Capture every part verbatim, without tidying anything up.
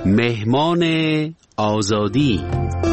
مهمان آزادی.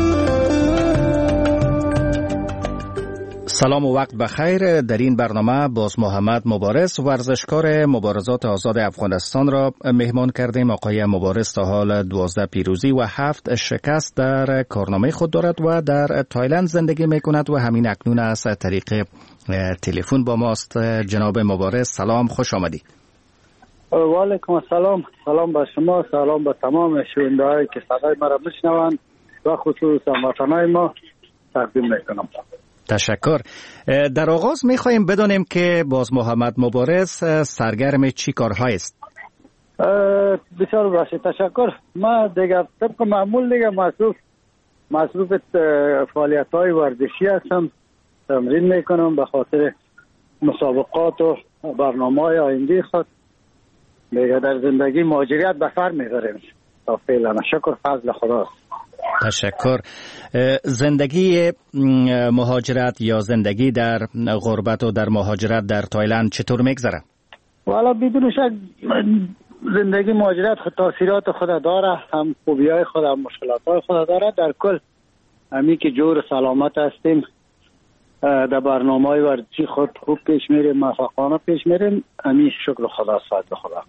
سلام و وقت بخیر. در این برنامه باز محمد مبارز، ورزشکار مبارزات آزاد افغانستان را مهمان کردیم. آقای مبارز تا حال دوازده پیروزی و هفت شکست در کارنامه خود دارد و در تایلند زندگی می کند و همین اکنون از طریق تلفن با ماست. جناب مبارز سلام، خوش آمدی. و علیکم السلام. سلام به شما، سلام به تمام شنونده‌هایی که صدای ما را میشنوند و خصوصا وطنای ما تقدیم میکنم. تشکر. در آغاز میخواهیم بدانیم که باز محمد مبارز سرگرم چی کارهای است؟ بسیار باشه، تشکر. ما دیگه طبق معمول دیگه مصروف مصروف فعالیت‌های ورزشی هستم، تمرین میکنم به خاطر مسابقات و برنامه‌های آینده خود. دیگه در زندگی مهاجرت به سر میبریم تا فعلا. شکر فضل خداست. تشکر. زندگی مهاجرت یا زندگی در غربت و در مهاجرت در تایلند چطور میگذره؟ والا بدون شک زندگی مهاجرت خود تاثیرات خود داره، هم خوبی‌های خود هم مشکلات‌های خود داره. در کل همین که جور سلامت هستیم، در برنامه‌های ورزشی خود خوب پیش میریم، موفقانه پیش میریم. همین شکر خدا، فضل خدا.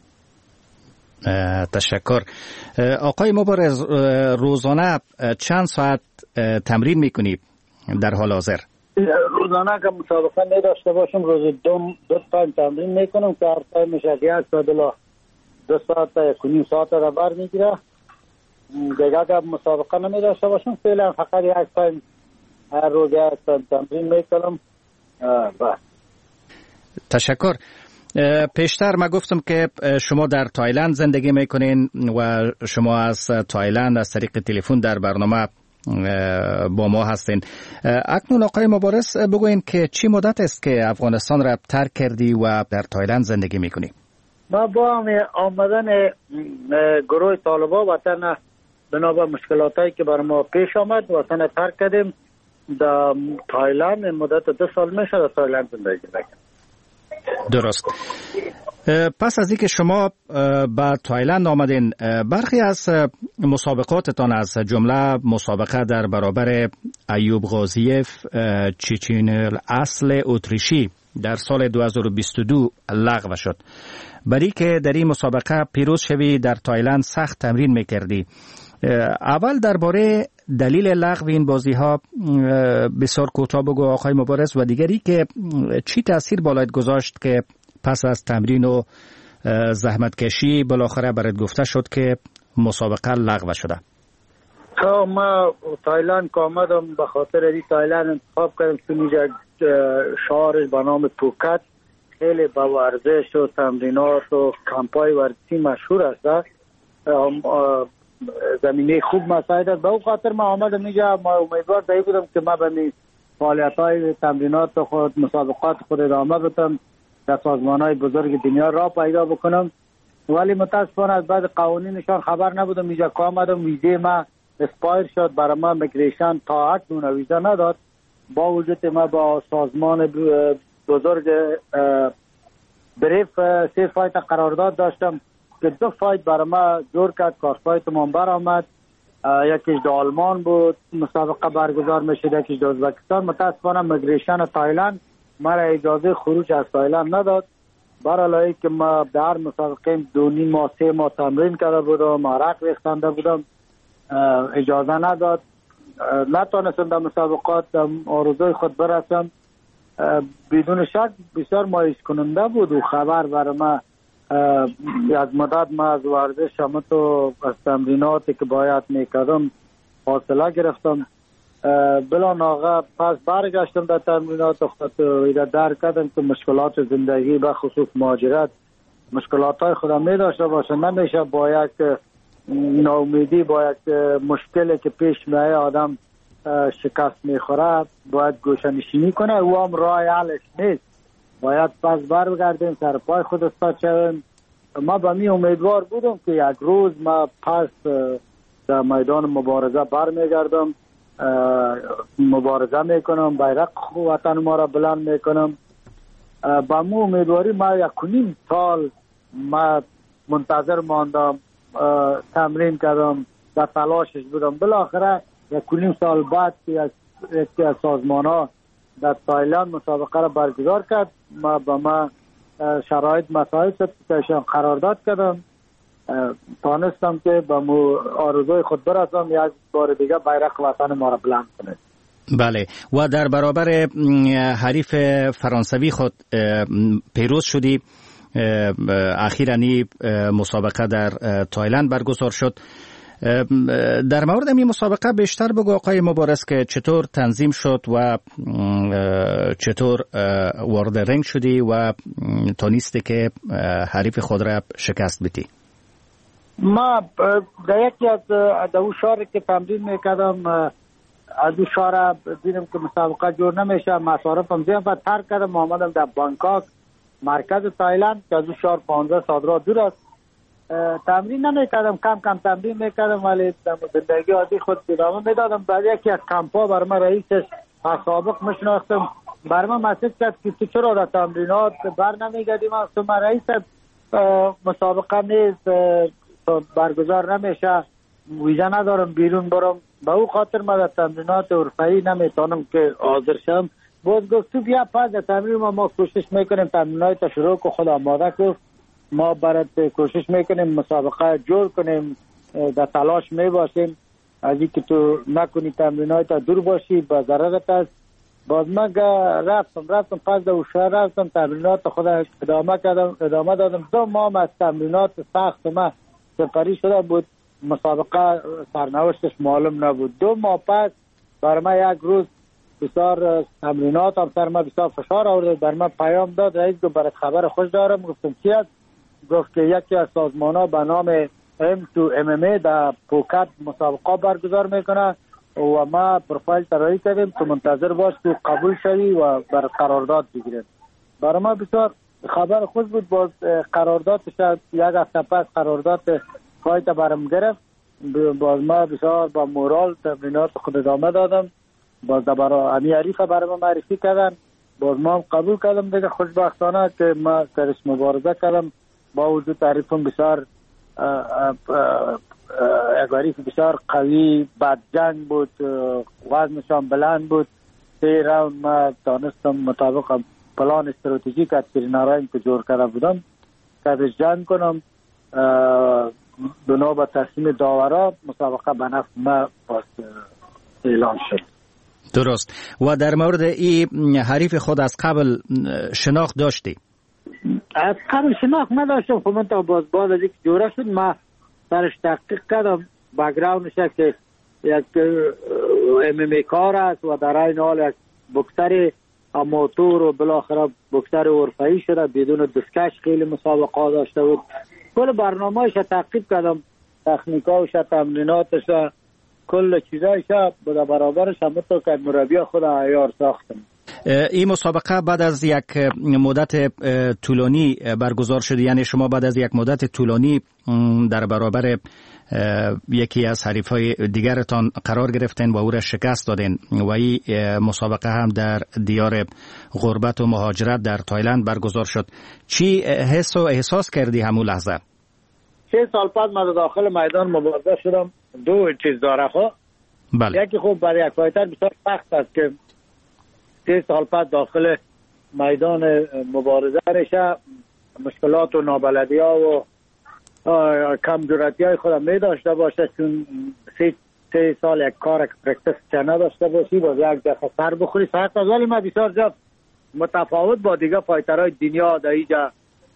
تشکر. آقای مبارز، روزانه چند ساعت تمرین میکنی در حال حاضر؟ روزانه که مسابقه می داشته باشم روز دو دو تایم تمرین میکنم که هر تایم میشه یک ساعت دلا دو ساعت تا یک و نیم ساعت را بر میگیره. دیگه که مسابقه نمی داشته باشم فعلا فقط یک تایم هر روز یک تایم تمرین میکنم. بس. تشکر. پیشتر ما گفتم که شما در تایلند زندگی میکنین و شما از تایلند از طریق تلفن در برنامه با ما هستین. اکنون آقای مبارز بگوین که چی مدت است که افغانستان را ترک کردی و در تایلند زندگی میکنی؟ ما با آمدن گروه طالبان وطن بنابر مشکلاتایی که بر ما پیش آمد وطن ترک کردیم. در تایلند مدت دو سال میشه در تایلند زندگی میکنم. درست. پس از اینکه شما به تایلند آمدین، برخی از مسابقاتتان از جمله مسابقه در برابر ایوب غازیف چیچین الاصل اتریشی در سال دو هزار و بیست و دو لغو شد. برای که در این مسابقه پیروز شوی در تایلند سخت تمرین میکردی. اول درباره دلیل لغو این بازی ها بسیار کوتاه بگو آقای مبارز، و دیگری که چی تاثیر بالایت گذاشت که پس از تمرین و زحمت کشی بالاخره برات گفته شد که مسابقه لغو شده؟ ما تایلند که آمدم به خاطر این تایلند انتخاب کردم چون اینجا شهر به نام پوکت خیلی با ورزش و تمرینات و کمپای ورزشی مشهور است. زمینه خوب مساعد است. به اون خاطر ما آمدم اینجا. ما امیدوار دایی بودم که ما به می فعالیت‌های تمرینات خود مسابقات خود ادامه بدم، در سازمان‌های بزرگ دنیا را پیدا بکنم. ولی متاسفانه از بعد قوانینشان خبر نبودم. اینجا که آمدم ویزه ما اسپایر شد، برای ما میگریشن تا اکنون ویزا نداد. با وجود ما با سازمان بزرگ بریف سه فایت قرارداد داشتم که دو فایت برای ما جور کرد. کار فایت من برآمد، یکیش در آلمان بود مسابقه برگزار میشد، یکیش در ازبکستان. متاسفانه میگریشن تایلند مرا اجازه خروج از تایلند نداد. برای که ما در مسابقه دو نیم ماه سه ماه تمرین کرده بودم، عرق ریختنده بودم، اجازه نداد. نتونستم در مسابقات آرزوی خود برسم. بدون شک بسیار مایوس کننده بود و خبر برای ما یک مدت ما از ورزش همه تو از تمریناتی که باید میکردم فاصله گرفتم. بلا ناغه پس برگشتم در تمرینات خود و درک کردم که مشکلات زندگی به خصوص مهاجرت مشکلات های خودم می داشته باشه. نمیشه با یک ناامیدی با یک مشکلی که پیش میاد آدم شکست میخوره باید گوشه‌نشینی کنه. او هم راه حلش نیست. باید پس برگردیم سر پای خود استاد شویم. ما به می امیدوار بودم که یک روز ما پس در میدان مبارزه برمیگردم، مبارزه میکنم، بیرق وطن ما را بلند میکنم. با مو امیدواری ما یک و نیم سال ما منتظر ماندم تمرین کردم، در تلاشش بودم. بالاخره یک و نیم سال بعد یکی از سازمان ها در تایلند مسابقه را برگزار کرد. ما با ما شرایط مساعد شد که قرارداد کردم، تانستم که با مو آرزوی خود برسم یک بار دیگه بیرق وطن ما را بلند کنه. بله، و در برابر حریف فرانسوی خود پیروز شدی. اخیراً مسابقه در تایلند برگزار شد. در مورد این مسابقه بیشتر بگو آقای مبارز که چطور تنظیم شد و چطور وارد رنگ شدی و تونستی که حریف خود را شکست بدی. ما در یکی از دو شهر که تمرین میکردم، از دو شهر دیدم که مسابقه جور نمیشه، مصارفم زیاد و ترک کردم. آمدم در بانکاک مرکز تایلند که از دو شهر پانزده ساعت راه دور است. تمرین نمیکردم، کم کم تمرین میکردم ولی زندگی عادی خود ادامه میدادم. بعد یکی از کمپا بر من رئیسش سابق میشناختم، بر من مسیج کرد که تو چرا در تمرینات بر نمیگردیم؟ تو من رئیس مسابقه نیست، برگزار نمیشه، ویزا ندارم بیرون برم، به او خاطر ما در تمرینات حرفه‌ای نمیتونم که حاضر شم. باز گفت تو بیا پس در تمرین ما ما کوشش میکنیم تمرینات تا شروع که خود آماده کن، ما برات کوشش میکنیم مسابقه جور کنیم، در تلاش میباشیم، از اینکه تو نکنی تمرینات دور باشی با ضررت است. باز من رفتم رفتم پس در شهر رفتم تمرینات خود ادامه کردم ادامه دادم. دو ماه از تمرینات سخت ما سپری شده بود، مسابقه سرنوشتش معلوم نبود. دو ماه پس بر من یک روز بسیار تمرینات هم سر من بسیار فشار آورد، بر من پیام داد رئیس گفت برات خبر خوش دارم. گفتم چی است؟ گفت که یکی از سازمان ها به نام ام تو ام ام ای در پوکت مسابقه برگزار میکنه و ما پروفایل طراحی کردیم تو منتظر باش تو قبول شوی و بر قرارداد بگیریم. برای ما بسیار خبر خوش بود. باز قراردادش یک هفته پس قرارداد فایت برم گرفت. باز ما بسیار با مورال تمرینات خود ادامه دادم. باز برای امی عریف برای ما معرفی کردن، باز ما هم قبول کردم دیگه. خوشبختانه که ما درش مبارزه کردم، با وجود تعریفم بسیار عریف بسیار قوی، بد جنگ بود، وزنشان بلند بود. سه راوند ما تانستم مطابق پلان استراتژیک از سرینارایم که جور کرده بودم که جنگ کنم. بنا به تصمیم داورا مسابقه به نفع ما باز اعلان شد. درست. و در مورد این حریف خود از قبل شناخت داشتی؟ از قبل شناخت نداشتم، خب من تا باز باز از یک جوره شد ما سرش تحقیق کردم. بگراونش که یک ام ام ای کار است و در این حال یک بکسر اماتور و بالاخره بکسر حرفه‌ای شده، بدون دستکش خیلی مسابقه داشته بود. کل برنامه‌اش تعقیب کردم، تکنیکاش، تمریناتش، کل چیزایش به برابرش هم تو که مربی خود عیار ساختم. این مسابقه بعد از یک مدت طولانی برگزار شد، یعنی شما بعد از یک مدت طولانی در برابر یکی از حریفای دیگرتان قرار گرفتین و او را شکست دادین و این مسابقه هم در دیار غربت و مهاجرت در تایلند برگزار شد. چی حس و احساس کردی همون لحظه؟ سه سال بعد من داخل میدان مبارزه شدم. دو چیز داره خب. بله. یکی خوب برای یک فایتر بسیار سخت است که سه سال بعد داخل میدان مبارزه رشه، مشکلات و نابلدی ها و کم جرأتی های خود می داشته باشه، چون سه, سه سال یک کار یک پرکتس چه نداشته باشی، باز یک دفعه سر بخوری سخت است. ولی من بسیار زیاد متفاوت با دیگه فایترهای دنیا در اینجا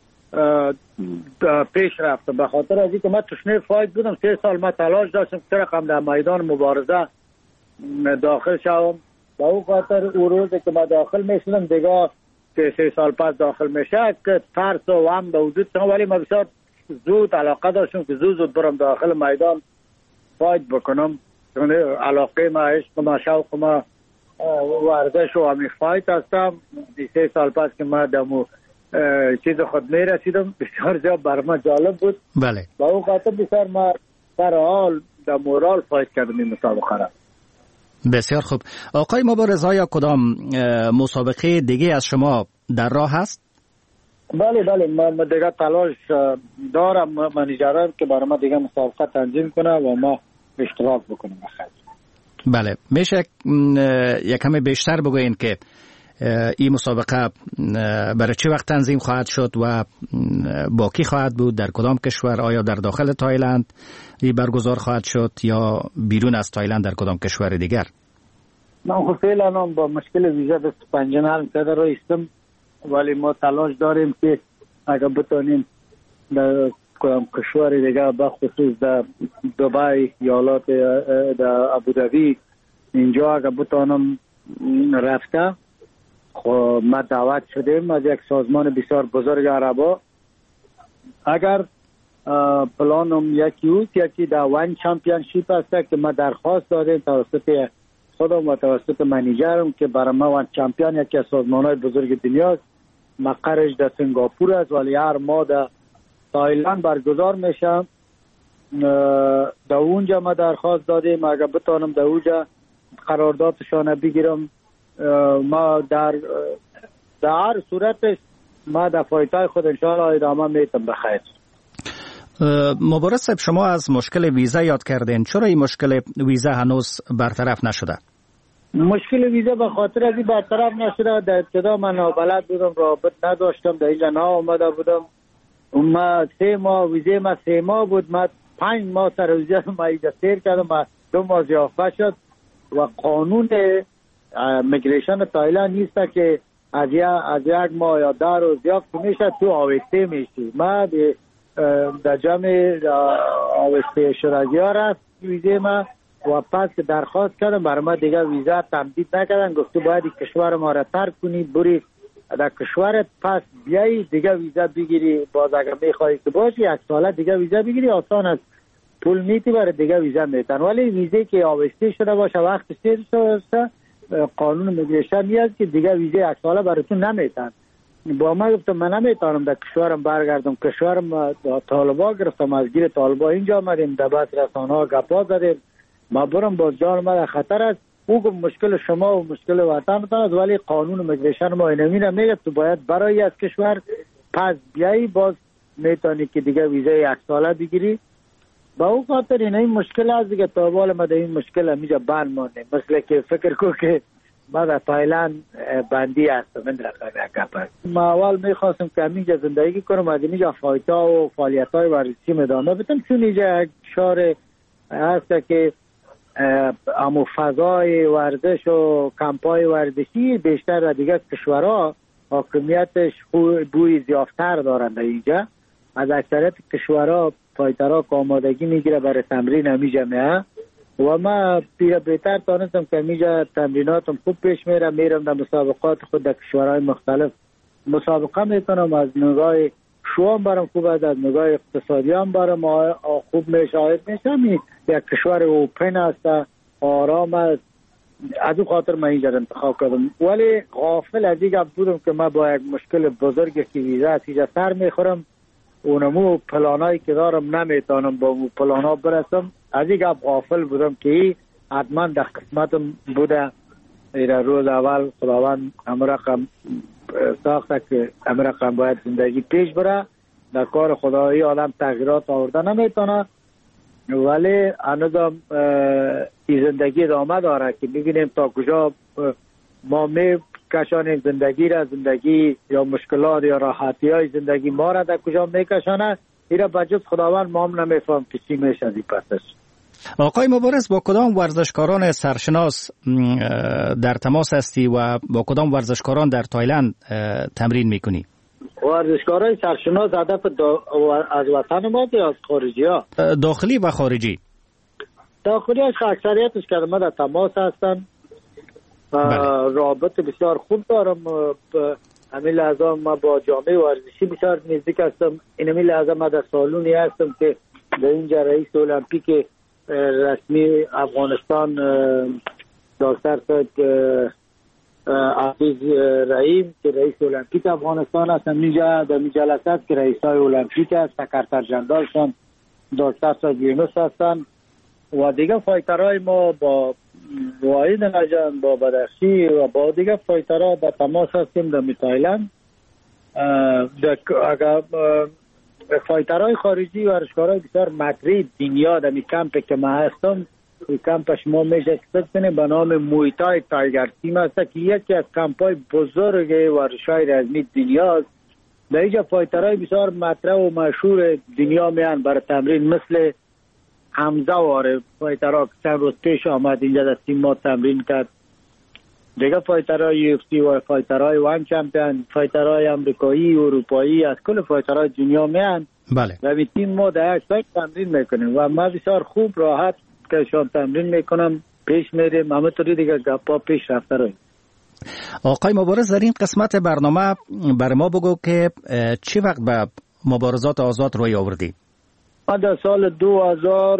پیش رفتم، به خاطر از اینکه من تشنه فایت بودم. سه سال من تلاش داشتم که رقم در میدان مبارزه داخل شوم. با او خاطر او روزی که من داخل میشدم دیگه که سه سال پس داخل میشه که ترس و هم به وجود شما، ولی من بسیار زود علاقه داشتم که زود زود برم داخل میدان فایت بکنم. علاقه ما، عشق ما، شوق ما ورزش و همین فایت هستم. سه سال پس که من دمو چیز خود می رسیدم، بسیار زیاد برای من جالب بود. بله. با اون خاطر بسیار ما در حال در مورال فایت کردم این مسابقه را. بسیار خوب. آقای مبارز، آیا کدام مسابقه دیگه از شما در راه هست؟ بله بله من دیگه تلاش دارم منیجرم که برای ما دیگه مسابقه تنظیم کنه و ما اشتراک بکنیم. بله میشه یک کمی بیشتر بگوین که این مسابقه برای چه وقت تنظیم خواهد شد و با کی خواهد بود، در کدام کشور؟ آیا در داخل تایلند این برگزار خواهد شد یا بیرون از تایلند در کدام کشور دیگر؟ من خب فعلا با مشکل ویزا دست پنجه نرم کرده رو استم، ولی ما تلاش داریم که اگر بتونیم در کدام کشور دیگر بخصوص در دبی، ایالات در ابوظبی اینجا اگر بتونم رفته، خب ما دعوت شدیم از یک سازمان بسیار بزرگ عربا. اگر پلانم یکی اوست، یکی در وان چمپیونشیپ است که ما درخواست دادیم توسط خودم و توسط منیجرم که برای ما وان چمپیون یکی از سازمان‌های بزرگ دنیاست، مقرش در سنگاپور است ولی هر ماه در تایلند برگزار میشه. در اونجا ما درخواست دادیم اگر بتونم در اونجا قراردادشان بگیرم. ما در در هر صورتش ما در فایتای خود انشاءالله ادامه میتم بخیر. مبارز صاحب، شما از مشکل ویزا یاد کردین، چرا این مشکل ویزا هنوز برطرف نشده؟ مشکل ویزا به خاطر از این برطرف نشده، در ابتدا من نابلد بودم، رابط نداشتم، در اینجا نا آمده بودم. ما سه ماه ویزا ما سه ماه بود، ما پنج ماه سر ویزا ما اینجا سیر کردم، ما دو ماه ضیافه شد و قانون میگریشن تایلند نیست که از از یک ماه یا ده روز ضیافت میشه تو آوسته میشی. ما در جمع آوسته شرگی ها رفت ویزا ما و پس درخواست کردم، برای ما دیگه ویزا تمدید نکردن، گفتو باید کشور ما را ترک کنی بری در کشورت، پس بیایی دیگه ویزا بگیری، باز اگر میخوایی که باشی یک ساله دیگه ویزا بگیری، آسان است، پول میتی برای دیگه ویزا میتن. ولی ویزا که آوسته شده باشه وقت سیر شده قانون میگریشن نیست که دیگه ویزا یک ساله براتون نمیتن. با ما گفتم من نمیتونم در کشورم برگردم، کشورم طالبا گرفتم، از گیر طالبا اینجا آمدیم، در بحث رسانه ها گپا زدیم، ما برم باز جان ما در خطر است. او گفت مشکل شما و مشکل وطنتان است، ولی قانون میگریشن ما اینمی میگه تو باید برای از کشور پس بیایی باز میتونی که دیگه ویزا یک ساله بگیری. با او خاطر این این مشکل است دیگه، تا بالا ما در این مشکل همیجا بند مانده. مثل که فکر کو که ما در تایلند بندی هستم، من در گپ ما اول میخواستم که همیجا زندگی کنم، از اینجا فایتا و فعالیت های ورزشی ادامه بدم، چون اینجا یک شهر هست که امو فضای ورزش و کمپای ورزشی بیشتر در دیگه کشورها حاکمیتش بوی زیافتر دارند. اینجا از اکثریت کشورها فایترها که آمادگی میگیره برای تمرین همیجا میه و ما پیره بهتر تانستم که همیجا تمریناتم خوب پیش میره، میرم در مسابقات خود در کشورهای مختلف مسابقه میکنم، از نگاه شوام برم خوب است، از نگاه اقتصادی هم برم خوب میشه، آید میشه. یک کشور اوپن است، آرام است، از اون خاطر من اینجا انتخاب کردم. ولی غافل از این بودم که من با یک مشکل بزرگی که ویزا است اینجا سر میخورم، اونمو پلانایی که دارم نمیتونم با اون پلانا برسم. از این گپ غافل بودم که حتما در قسمتم بوده. روز اول خداوند همه رقم ساخته که همه رقم باید زندگی پیش بره، در کار خدایی آدم تغییرات آورده نمیتونه، ولی هنوزم این زندگی ادامه داره که ببینیم تا کجا ما می کشانیم زندگی را، زندگی یا مشکلات یا راحتی های زندگی ما را در کجا می کشانه. این را بجز خداوند ما هم نمیفهم که چی میشه از این پسش. آقای مبارز، با کدام ورزشکاران سرشناس در تماس هستی و با کدام ورزشکاران در تایلند تمرین میکنی؟ ورزشکاران سرشناس هدف از وطن ما یا از خارجی ها؟ داخلی و خارجی. داخلی هاش اکثریتش که ما در تماس هستن، رابط بسیار خوب دارم. همین لحظه ما با جامعه ورزشی بسیار نزدیک هستم. این همین لحظه ما در سالونی هستم که در اینجا رئیس المپیک رسمی افغانستان دکتر صاحب عزیز رحیم که رئیس المپیک افغانستان هستن، اینجا در جلسه است که رئیس های المپیک است، سکرتر جنرالشان دکتر صاحب یونس هستن و دیگه فایترهای ما با واحد نجان، با بدخشی و با دیگه فایترها با تماس هستیم در تایلند اگر فایترهای خارجی ورزشکارای بسیار مطرح دنیا در کمپ که ما هستم، کمپ شما میشه اکسپت کنیم به نام مویتای تایگر تیم است که یکی از کمپای بزرگ ورزش‌های رزمی دنیا است. در اینجا فایترهای بسیار مطرح و مشهور دنیا میان برای تمرین، مثل حمزه واره فایترها که چند روز پیش آمد اینجا در تیم ما تمرین کرد. دیگه فایترهای یو اف سی و فایترهای وان چمپیون، فایترهای امریکایی، اروپایی، از کل فایترهای دنیا میان. بله. و به تیم ما در یک سایت تمرین میکنیم و ما بسیار خوب راحت که شام تمرین میکنم پیش میریم. همه طوری دیگه گپا پیش رفته رویم. آقای مبارز، در این قسمت برنامه بر ما بگو که چی وقت به مبارزات آزاد روی آوردی؟ ما در سال دو هزار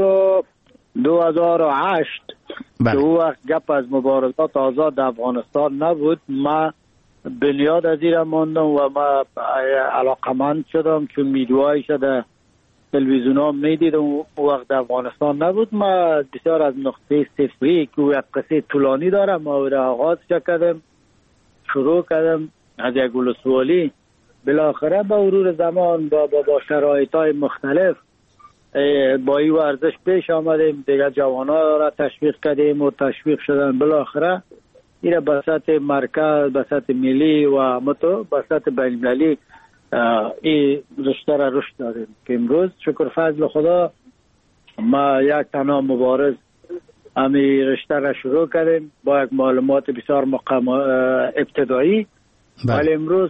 و هشت که او وقت گپ از مبارزات آزاد افغانستان نبود، ما بنیاد از این ماندم و ما علاقمند شدم چون میدوهای شده تلویزیون ها میدیدم. او وقت افغانستان نبود. ما بسیار از نقطه صفری که او یک قصه طولانی دارم ما را آغاز کردم، شروع کردم از یک ولسوالی. بالاخره با مرور زمان با با, با شرایط های مختلف با این ورزش پیش آمدیم، دیگه جوانان را تشویق کردیم و تشویق شدن. بالاخره این به سطح مرکز، به سطح ملی و متو به سطح بین‌المللی این رشته را رشد دادیم که امروز شکر فضل خدا ما یک تنها مبارز امی رشته را شروع کردیم با یک معلومات بسیار مقام ابتدایی. ولی امروز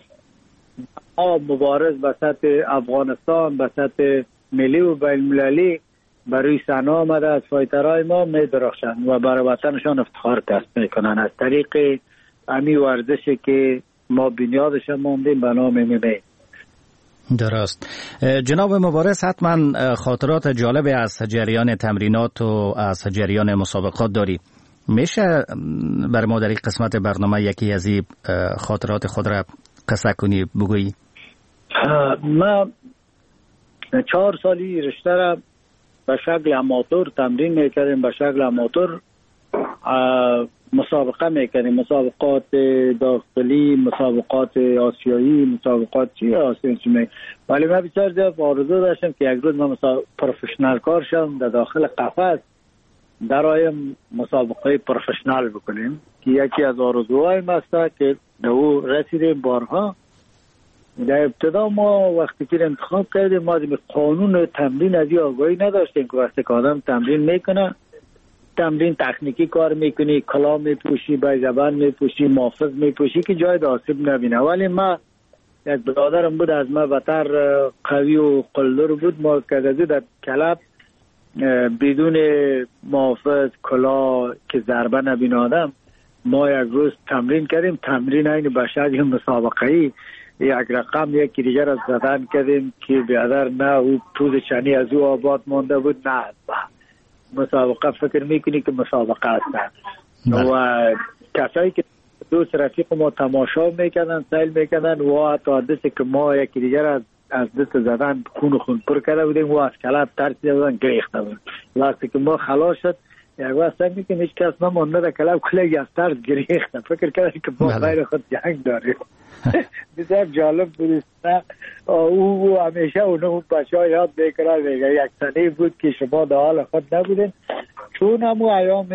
مبارز به سطح افغانستان، به سطح ملی و بین المللی برای صحنه آمده از فایترهای ما می درخشند و برای وطنشان افتخار کسب میکنن از طریق امی ورزشی که ما بنیادش ماندیم به نام ام ام ای. درست. جناب مبارز، حتما خاطرات جالبی از جریان تمرینات و از جریان مسابقات داری. میشه بر ما در این قسمت برنامه یکی از این خاطرات خود را قصه کنی بگویی؟ ما چهار سالی رشته را به شکل اماتور تمرین میکردیم، به شکل اماتور مسابقه میکردیم، مسابقات داخلی، مسابقات آسیایی، مسابقات چی آسیایی. ولی من بسیار زیاد آرزو داشتم که یک روز من پروفشنال کار شم در داخل قفس در آیم مسابقه پروفشنال بکنیم که یکی از آرزوهای ما است که در او رسیدیم بارها. در ابتدا ما وقتی که انتخاب کردیم ما قانون تمرین از این آگاهی نداشتیم که وقتی که آدم تمرین میکنه، تمرین تکنیکی کار میکنی، کلاه میپوشی، بیضبند میپوشی، محافظ میپوشی که جای آسیب نبینه. ولی ما یک برادرم بود از ما بهتر قوی و قلدر بود، ما کدازی در کلب بدون محافظ کلاه که ضربه نبینه آدم ما یک روز تمرین کردیم. تمرین این به شکل مسابقه‌ای یک رقم یکی دیگر از زدن کردیم که بیادر نه او پوز چنی از او آباد مانده بود، نه مسابقه فکر میکنی که مسابقه هستن. و کسایی که دوست رفیق ما تماشا میکردن، سیل میکردن و حتی دستی که ما یکی دیگر از از دست زدن خون خون پر کرده بودیم و از کلاب ترسیده بودن گریخته بودن. وقتی که ما خلاص شد یک وقت سعی میکنیم هیچ کس نمانده در کلاب کلگی از ترس گریخته، فکر کرده که ما غیر خود جنگ داریم. بسیار جالب بود. او همیشه اونو بچه ها یاد میکنه میگه یک سنه بود که شما در حال خود نبودین، چون همو ایام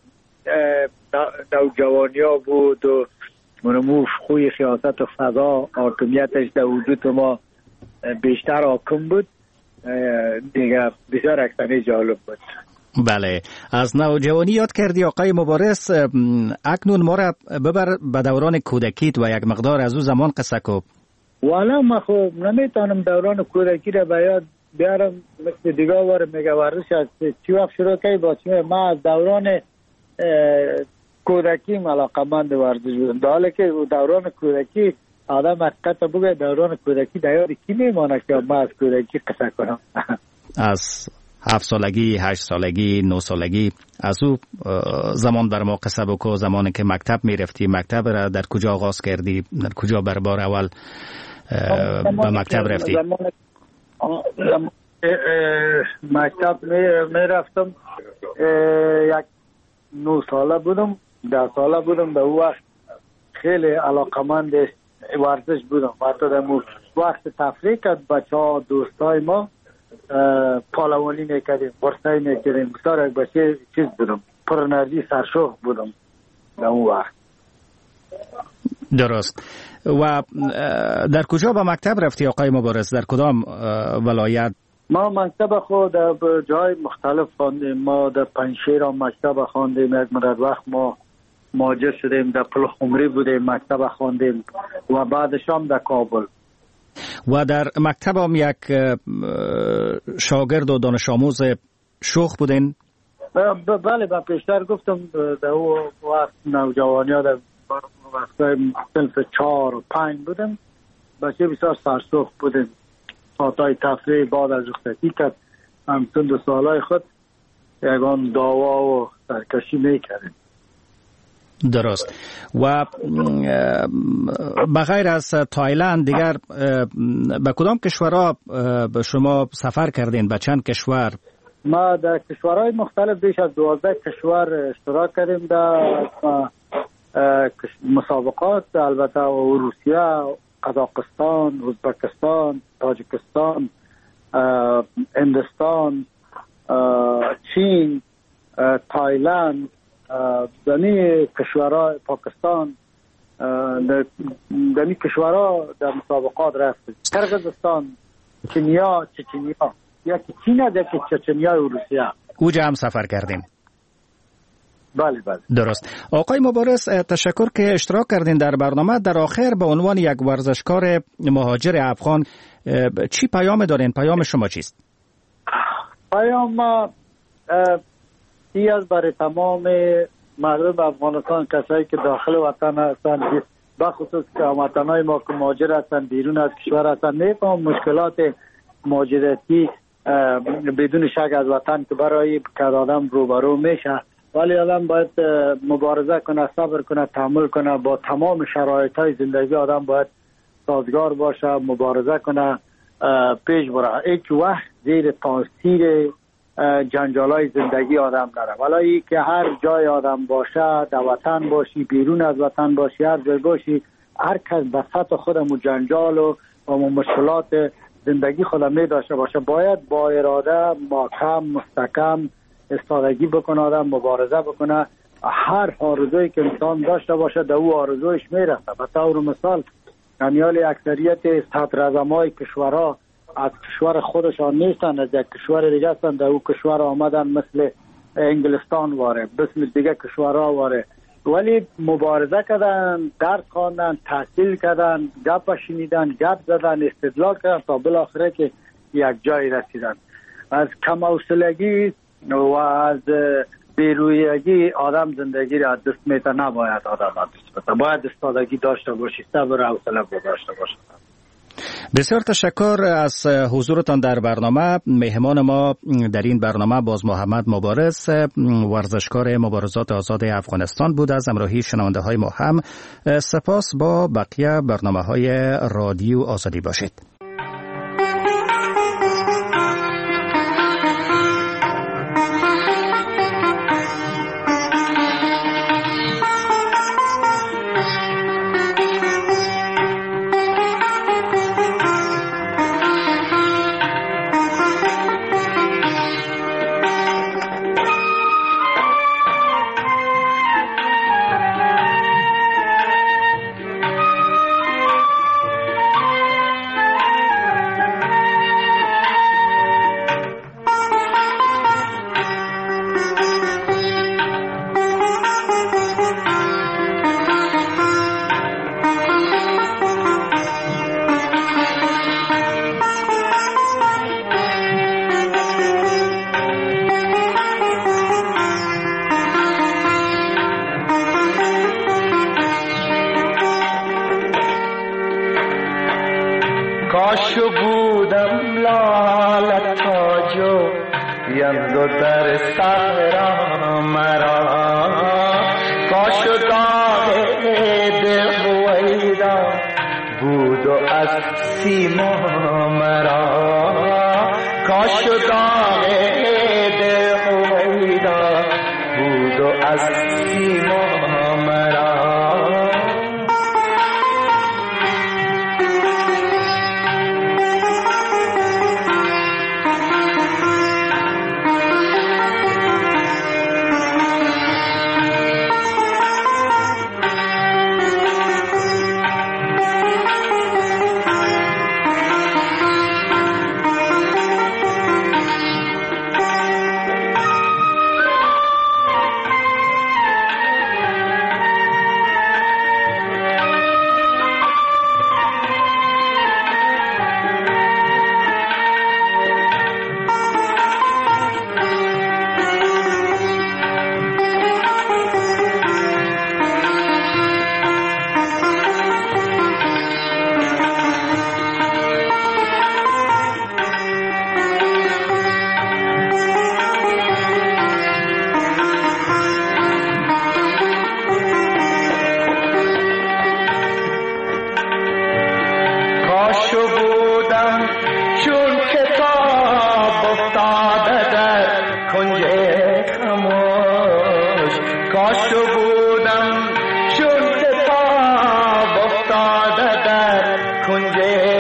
نوجوانی ها بود و اونمو خوی خیاست و فضا حاکمیتش در وجود ما بیشتر حاکم بود دیگه. بسیار یک سنه جالب بود. بله، از نوجوانی یاد کردی آقای مبارز. اکنون ما را ببر به دوران کودکیت و یک مقدار از او زمان قصه کو. والا ما خب نمیتونم دوران کودکی را به یاد بیارم، مثل دیگه وار میگه ورزش از چی وقت شروع کردی با چی. ما از دوران کودکی علاقه‌مند ورزش بودم، در حالی که دوران کودکی آدم حقیقت بگه دوران کودکی در یاد کی میمانه که ما از کودکی قصه کنم. از هفت سالگی، هشت سالگی، نه سالگی از او زمان بر ما قصه بکو. زمانی که مکتب میرفتی، مکتب را در کجا آغاز کردی؟ در کجا بر بار اول به مکتب رفتی؟ مکتب میرفتم یک نه ساله بودم، ده ساله بودم. به او وقت خیلی علاقمند ورزش بودم. حتی در وقت تفریح کرد بچه ها دوستای ما پالوانی میکردیم، ورسای میکردیم. بسیار یک بچه چیز بودم، پر انرژی، سرشوق بودم در اون وقت. درست. و در کجا به مکتب رفتی آقای مبارز؟ در کدام ولایت؟ ما مکتب خود در جای مختلف خواندیم. ما در پنجشیر هم مکتب خواندیم، یک مدت وقت ما مهاجر شدیم، در پلخمری بودیم مکتب خواندیم و بعدش هم در کابل. و در مکتب هم یک شاگرد و دانش آموز شوخ بودین؟ بله، با پیشتر گفتم در اون وقت نوجوانی ها در وقتای صنف چهار و پنج بودیم، بچه بسیار سرسخت بودیم. ساعتهای تفریح بعد از رخصتی کرد همچون دو سالهای خود یکان دعوا و سرکشی میکردیم. درست. و بغیر از تایلند دیگر به کدام کشورها شما سفر کردین؟ به چند کشور؟ ما در کشورهای مختلف بیش از دوازده کشور اشتراک کردیم در مسابقات، البته روسیه، قزاقستان، ازبکستان، تاجیکستان، هندوستان، چین، تایلند، دمی کشورها، پاکستان، دمی کشورها در مسابقات رفتیم. قرقیزستان، چینیا، چچنیا، یکی چین است، یکی چچنیا و روسیه. اوجا هم سفر کردیم. بله بله. درست. آقای مبارز، تشکر که اشتراک کردین در برنامه. در آخر به عنوان یک ورزشکار مهاجر افغان چی پیام دارین؟ پیام شما چیست؟ پیام ما ای از برای تمام مردم افغانستان، کسایی که داخل وطن هستند، بخصوص که هموطنای ما که مهاجر هستند بیرون از کشور هستند، میفهم مشکلات مهاجرتی بدون شک از وطن که برای که آدم روبرو میشه، ولی آدم باید مبارزه کنه، صبر کنه، تحمل کنه، با تمام شرایط های زندگی آدم باید سازگار باشه، مبارزه کنه، پیش بره. هیچ وقت زیر تاثیر جنجال های زندگی آدم نره. ولی که هر جای آدم باشه، در وطن باشی، بیرون از وطن باشی، هر جای باشی، هر کس به سطح خودمو جنجال و مشکلات زندگی خودم می داشته باشه، باید با اراده محکم مستحکم استادگی بکنه، آدم مبارزه بکنه. هر آرزویی که انسان داشته باشه در او آرزویش میرسه. به طور مثال امیال اکثریت صدراعظمای کشورها از کشور خودشان نیستن، از یک کشور دیگه هستن، در او کشور آمدن، مثل انگلستان واره، مثل دیگه کشورها واره، ولی مبارزه کردن، درس خواندن، تحصیل کردن، گپ شنیدن، گپ زدن، استدلال کردن تا بالاخره که یک جای رسیدن. از کم حوصلگی و از بیرویگی آدم زندگی را از دست میته. نباید آدم از دست بده، باید استادگی داشته باشی، صبر و حوصله داشته باشی. بسیار تشکر از حضورتان در برنامه. مهمان ما در این برنامه باز محمد مبارز، ورزشکار مبارزات آزاد افغانستان بود. از همراهی شنونده های ما هم سپاس. با بقیه برنامه های رادیو آزادی باشید. کاشو بودم لال تاجو یندو در سهرا مرا، کاشو داغ دل ویدا بود و از سیما مرا، کاشو داغ دل ویدا بود و از سیما مرا. کنج خموش کاش بودم چون کتاب افتاده در کنج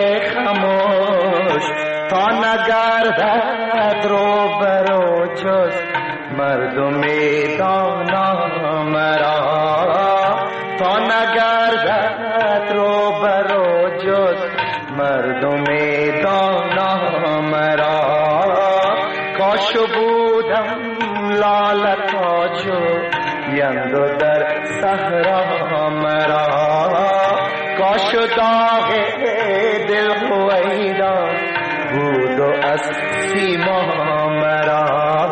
خموش تا نگردد رو برو جز مردم دانا مرا تا نگردد رو برو جز مردم دانا مرا کاش بودم لاله تاجو یندو در صحرا مرا کاش داغ دل هویدا بود و از سیما مرا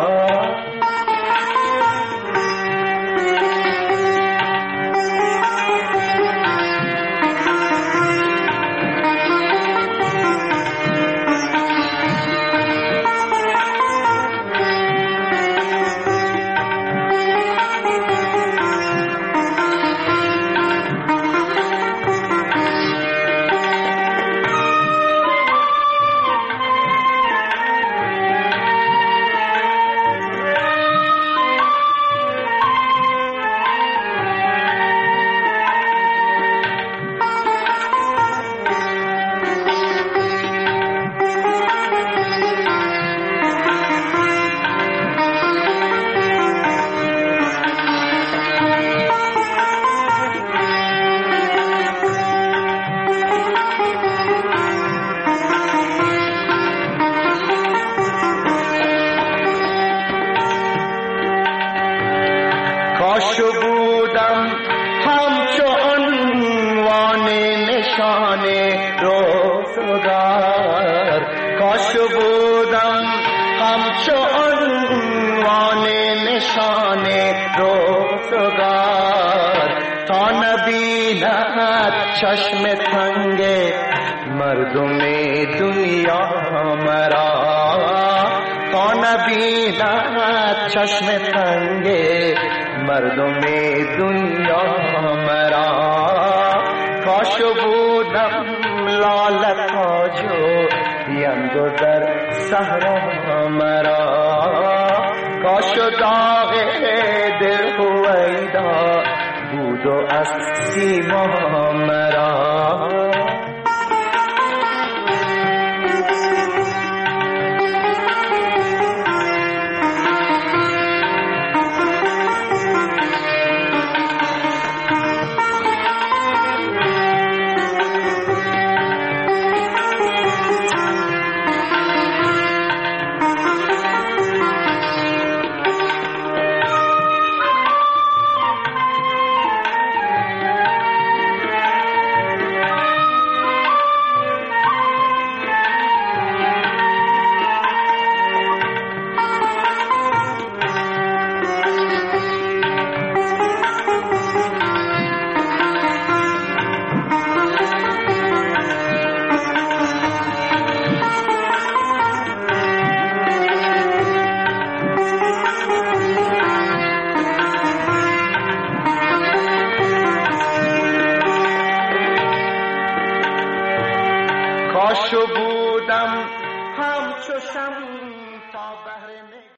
کاش بودم همچو عنوان نشان روزگار کاش بودم همچو عنوان نشان روزگار تا نبیند چشم تنگ مردم دنیا مرا تا نبیند چشم تنگ مردم دنیا مرا کاش بودم لاله تاجو یندو در صحرا مرا کاش داغ دل هویدا بود و از سیما مرا